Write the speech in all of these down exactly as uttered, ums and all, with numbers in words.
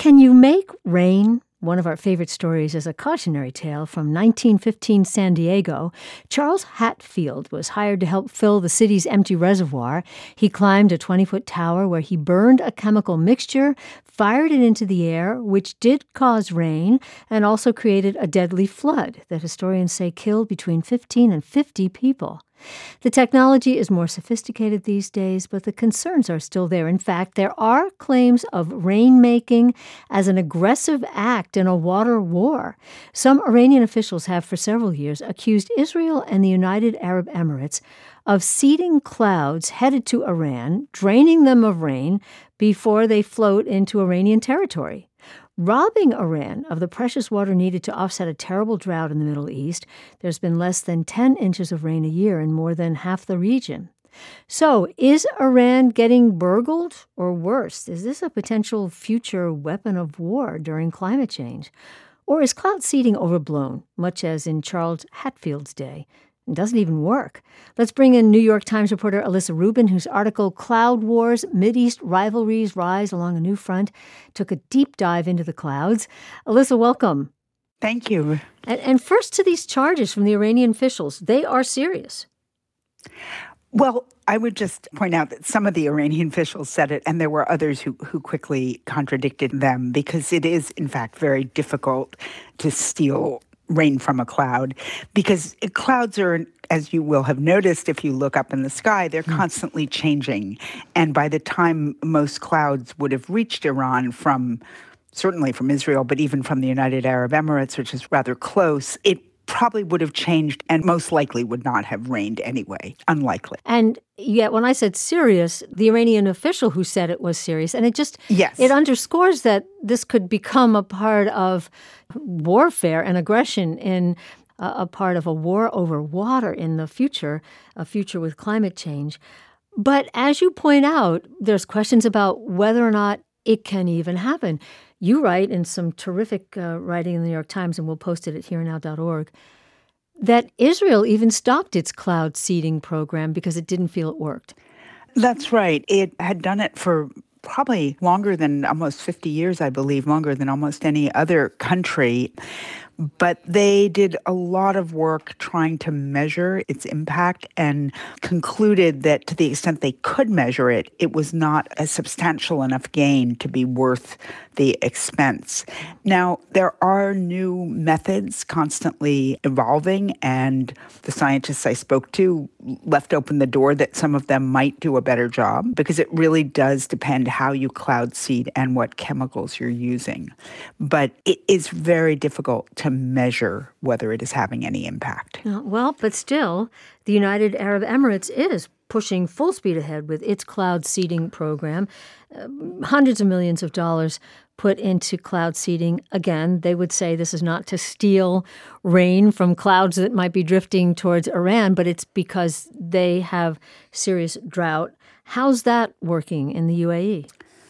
Can you make rain? One of our favorite stories is a cautionary tale from nineteen fifteen San Diego. Charles Hatfield was hired to help fill the city's empty reservoir. He climbed a twenty-foot tower where he burned a chemical mixture, fired it into the air, which did cause rain, and also created a deadly flood that historians say killed between fifteen and fifty people. The technology is more sophisticated these days, but the concerns are still there. In fact, there are claims of rainmaking as an aggressive act in a water war. Some Iranian officials have for several years accused Israel and the United Arab Emirates of seeding clouds headed to Iran, draining them of rain before they float into Iranian territory, robbing Iran of the precious water needed to offset a terrible drought in the Middle East. There's been less than ten inches of rain a year in more than half the region. So, is Iran getting burgled? Or worse, is this a potential future weapon of war during climate change? Or is cloud seeding overblown, much as in Charles Hatfield's day? It doesn't even work. Let's bring in New York Times reporter Alyssa Rubin, whose article Cloud Wars, Mideast Rivalries Rise Along a New Front took a deep dive into the clouds. Alyssa, welcome. Thank you. And, and first to these charges from the Iranian officials. They are serious. Well, I would just point out that some of the Iranian officials said it, and there were others who, who quickly contradicted them, because it is, in fact, very difficult to steal rain from a cloud, because clouds are, as you will have noticed if you look up in the sky, they're mm. constantly changing. And by the time most clouds would have reached Iran from, certainly from Israel, but even from the United Arab Emirates, which is rather close, it probably would have changed and most likely would not have rained anyway. Unlikely. And yet when I said serious, the Iranian official who said it was serious. And it just, yes. it underscores that this could become a part of warfare and aggression in uh, a part of a war over water in the future, a future with climate change. But as you point out, there's questions about whether or not it can even happen. You write in some terrific uh, writing in the New York Times, and we'll post it at here now dot org, that Israel even stopped its cloud seeding program because it didn't feel it worked. That's right. It had done it for probably longer than almost fifty years, I believe, longer than almost any other country. But they did a lot of work trying to measure its impact and concluded that to the extent they could measure it, it was not a substantial enough gain to be worth the expense. Now, there are new methods constantly evolving, and the scientists I spoke to left open the door that some of them might do a better job, because it really does depend how you cloud seed and what chemicals you're using. But it is very difficult to measure whether it is having any impact. Well, but still, the United Arab Emirates is pushing full speed ahead with its cloud seeding program. Uh, hundreds of millions of dollars put into cloud seeding. Again, they would say this is not to steal rain from clouds that might be drifting towards Iran, but it's because they have serious drought. How's that working in the U A E?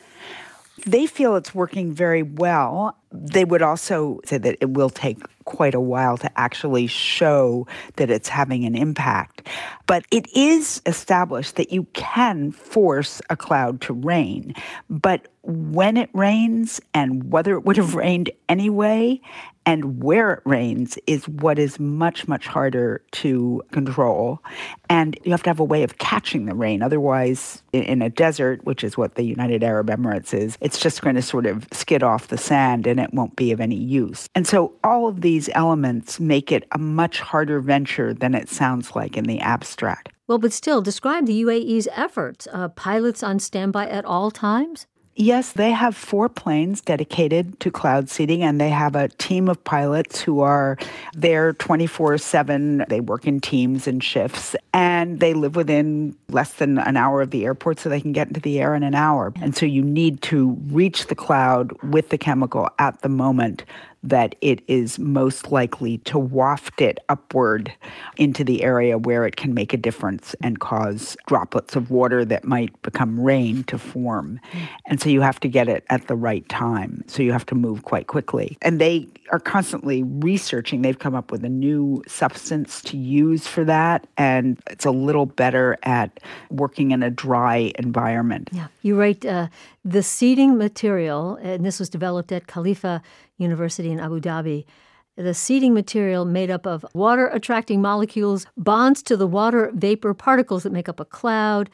They feel it's working very well. They would also say that it will take quite a while to actually show that it's having an impact. But it is established that you can force a cloud to rain. But when it rains and whether it would have rained anyway and where it rains is what is much, much harder to control. And you have to have a way of catching the rain. Otherwise, in a desert, which is what the United Arab Emirates is, it's just going to sort of skid off the sand and it won't be of any use. And so all of these elements make it a much harder venture than it sounds like in the abstract. Well, but still, describe the U A E's efforts. Uh, pilots on standby at all times? Yes, they have four planes dedicated to cloud seeding, and they have a team of pilots who are there twenty-four seven. They work in teams and shifts, and they live within less than an hour of the airport, so they can get into the air in an hour. And so you need to reach the cloud with the chemical at the moment that it is most likely to waft it upward into the area where it can make a difference and cause droplets of water that might become rain to form. And so you have to get it at the right time. So you have to move quite quickly. And they are constantly researching. They've come up with a new substance to use for that, and it's a little better at working in a dry environment. Yeah, you write uh, The seeding material, and this was developed at Khalifa University in Abu Dhabi, the seeding material made up of water-attracting molecules bonds to the water vapor particles that make up a cloud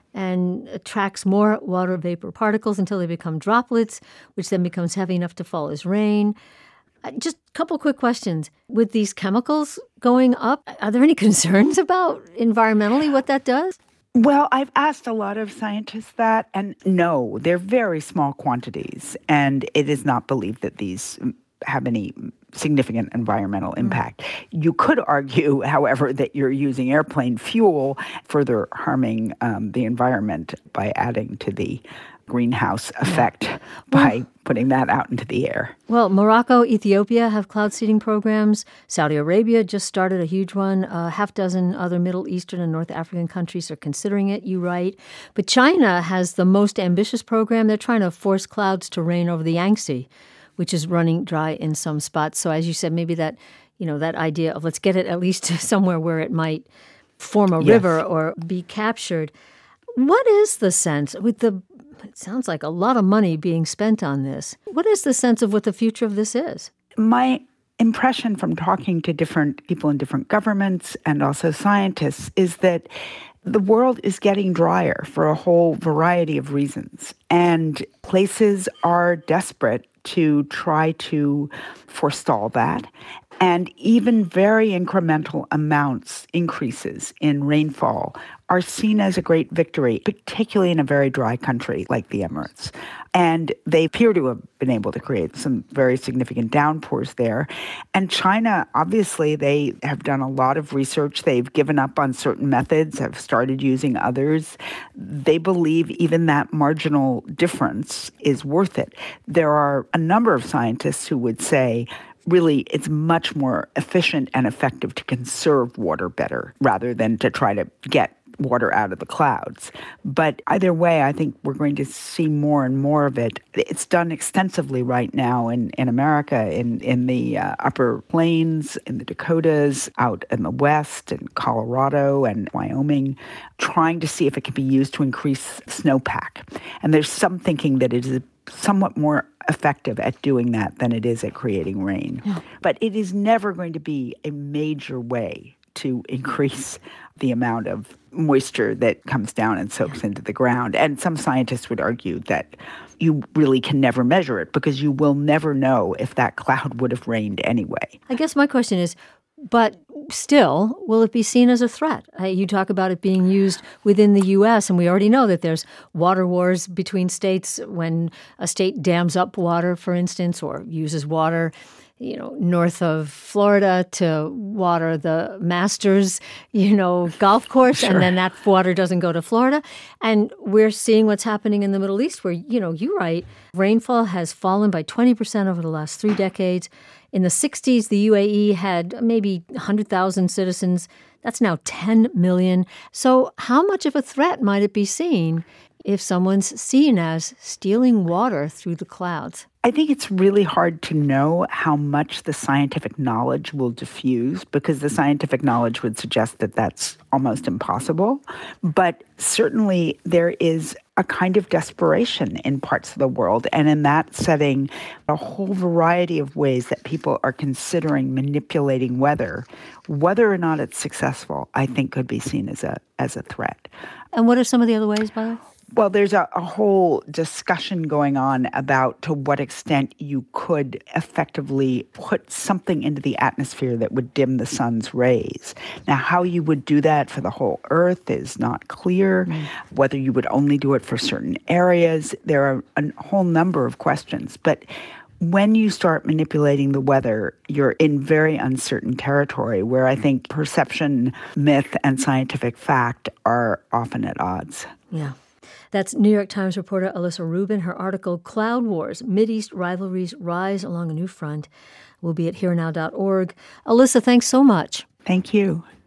and attracts more water vapor particles until they become droplets, which then becomes heavy enough to fall as rain. Just a couple quick questions. With these chemicals going up, are there any concerns about environmentally what that does? Well, I've asked a lot of scientists that, and no, they're very small quantities, and it is not believed that these have any significant environmental impact. Mm. You could argue, however, that you're using airplane fuel, further harming um, the environment by adding to the greenhouse effect yeah. by well, putting that out into the air. Well, Morocco, Ethiopia have cloud seeding programs. Saudi Arabia just started a huge one. A half dozen other Middle Eastern and North African countries are considering it, you write. But China has the most ambitious program. They're trying to force clouds to rain over the Yangtze, which is running dry in some spots. So as you said, maybe that, you know, that idea of let's get it at least to somewhere where it might form a yes. river or be captured. What is the sense with the, it sounds like a lot of money being spent on this. What is the sense of what the future of this is? My impression from talking to different people in different governments and also scientists is that the world is getting drier for a whole variety of reasons. And places are desperate to try to forestall that. And even very incremental amounts, increases in rainfall, are seen as a great victory, particularly in a very dry country like the Emirates. And they appear to have been able to create some very significant downpours there. And China, obviously, they have done a lot of research. They've given up on certain methods, have started using others. They believe even that marginal difference is worth it. There are a number of scientists who would say, really, it's much more efficient and effective to conserve water better rather than to try to get water out of the clouds. But either way, I think we're going to see more and more of it. It's done extensively right now in, in America, in, in the uh, upper plains, in the Dakotas, out in the West, in Colorado and Wyoming, trying to see if it can be used to increase snowpack. And there's some thinking that it is somewhat more effective at doing that than it is at creating rain. Yeah. But it is never going to be a major way to increase the amount of moisture that comes down and soaks into the ground. And some scientists would argue that you really can never measure it because you will never know if that cloud would have rained anyway. I guess my question is, but still, will it be seen as a threat? Uh, you talk about it being used within the U S, and we already know that there's water wars between states when a state dams up water, for instance, or uses water, you know, north of Florida to water the Masters, you know, golf course, sure. And then that water doesn't go to Florida. And we're seeing what's happening in the Middle East where, you know, you write, rainfall has fallen by twenty percent over the last three decades. In the sixties, the U A E had maybe one hundred thousand citizens. That's now ten million. So how much of a threat might it be seen if someone's seen as stealing water through the clouds? I think it's really hard to know how much the scientific knowledge will diffuse because the scientific knowledge would suggest that that's almost impossible. But certainly there is a kind of desperation in parts of the world. And in that setting, a whole variety of ways that people are considering manipulating weather, whether or not it's successful, I think could be seen as a as a threat. And what are some of the other ways, by the way? Well, there's a, a whole discussion going on about to what extent you could effectively put something into the atmosphere that would dim the sun's rays. Now, how you would do that for the whole Earth is not clear. Mm. Whether you would only do it for certain areas, there are a whole number of questions. But when you start manipulating the weather, you're in very uncertain territory where I think perception, myth, and scientific fact are often at odds. Yeah. That's New York Times reporter Alyssa Rubin. Her article, Cloud Wars, Mideast Rivalries Rise Along a New Front, will be at here now dot org. Alyssa, thanks so much. Thank you.